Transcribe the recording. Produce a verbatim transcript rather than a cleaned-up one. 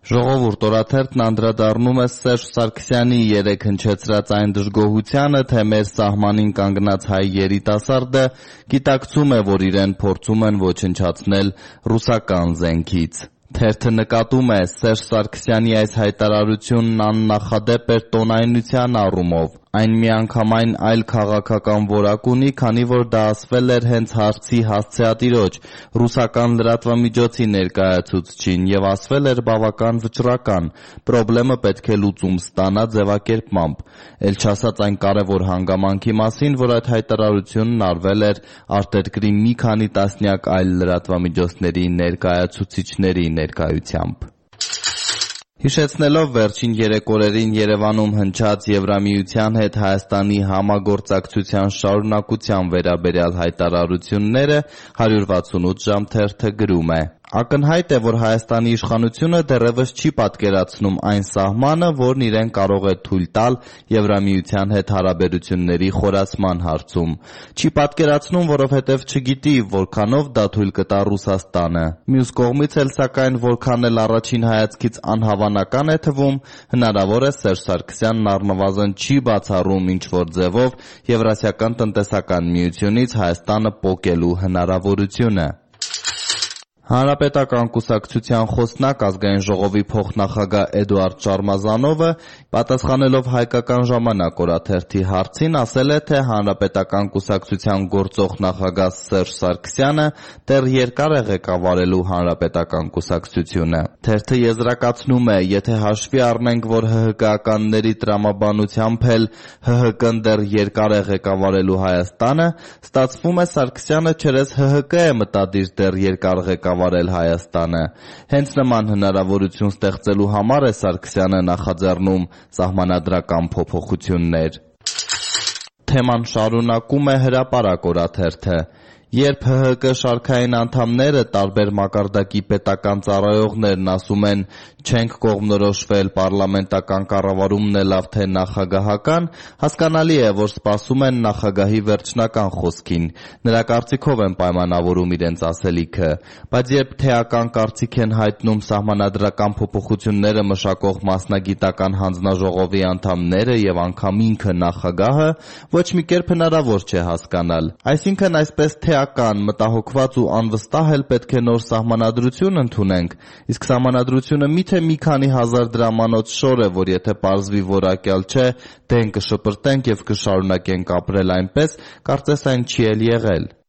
Ժողովուրդ օրաթերթն անդրադառնում է Սերժ Սարգսյանի երեկ հնչեցրած այն դժգոհությանը, թե մեր սահմանին կանգնած հայ երիտասարդը գիտակցում է, որ իրեն փորձում են ոչնչացնել ռուսական զենքից։ Թերթը նկատում է Սերժ Սարգսյանի այս հայտարարությունն աննախադեպ էր տոնայնության առումով։ Այն միանգամայն այլ քաղաքական որակ ունի, քանի որ դա ասվել էր հենց հարցի հասցեատիրոջ, ռուսական լրատվամիջոցի ներկայացուցչին, եւ ասվել էր բավական վճռական, պրոբլեմը պետք է լուծում ստանա ձևակերպմամբ, էլ չասած այն կարևոր հանգամանքի մասին, որ այդ հայտարարությունն արվել էր արտերկրի մի քանի տասնյակ այլ լրատվամիջոցների ներկայացուցիչների ներկայությամբ։ Հիշեցնելով վերջին երեք օրերին Երևանում հնչած Եվրամիության հետ Հայաստանի համագործակցության շարունակության վերաբերյալ հայտարարությունները, հարյուր վաթսունութ ժամ թերթը գրում է. Ակնհայտ է, որ Հայաստանի իշխանությունը դեռևս չի պատկերացնում այն սահմանը, որն իրեն կարող է թույլ տալ Եվրամիության հետ հարաբերությունների խորացման հարցում։ Չի պատկերացնում, որովհետև չգիտի, որքանով դա թույլ կտա Ռուսաստանը։ Մյուս կողմից էլ, սակայն, որքան էլ առաջին հայացքից անհավանական է թվում, հնարավոր է Սերժ Սարգսյանն առնվազն չի բացառում ինչ-որ ձևով Եվրասիական տնտեսական միությունից Հայաստանը պոկելու հնարավորությունը։ Հանրապետական կուսակցության խոսնակ ազգային ժողովի փոխնախագահ Էդուարդ Շարմազանովը, պատասխանելով Հայկական ժամանակ օրաթերթի հարցին, ասել է, թե Հանրապետական կուսակցության գործող նախագահ Սերժ Սարգսյանը դեռ երկար է ղեկավարելու Հանրապետական կուսակցությունը։ Թերթը եզրակացնում է, եթե հաշվի առնենք, որ ՀՀԿ-ականների տրամաբանությամբ էլ ՀՀԿ-ն դեռ երկար է ղեկավարելու Հայաստանը, ստացվում է Սարգսյանը չերես ՀՀԿ է մտադիր դեռ երկար ղեկավարել Հայաստանը։ Հենց նման հնարավորություն ստեղծելու համար է Սարգսյանը նախաձեռնում սահմանադրական փոփոխություններ։ Թեման շարունակում է Հրապարակ օրաթերթը։ Երբ ՀՀԿ շարքային անդամները, տարբեր մակարդակի պետական ծառայողներն ասում են չենք կողմնորոշվել, պարլամենտական կառավարումն է լավ թե նախագահական, հասկանալի է, որ սպասում են նախագահի վերջնական խոսքին, նրա կարծիքով են պայմանավորում իրենց ասելիքը, բայց երբ թեական կարծիք են հայտնում սահմանադրական փոփոխությունները մշակող մասնագիտական հանձնաժողովի անդամները եւ անգամ ինքը նախագահը, ոչ մի կերպ հնարավոր չէ հասկանալ։ Այսինքն այսպես թե մտահոգված ու անվստահ էլ պետք է նոր սահմանադրություն ընդունենք, իսկ սահմանադրությունը միթե մի քանի հազար դրամանոց շոր է, որ եթե պարզվի որակյալ չէ, դեն կշպրտենք եւ կշարունակենք ապրել այնպես, կարծես այն չի էլ եղել։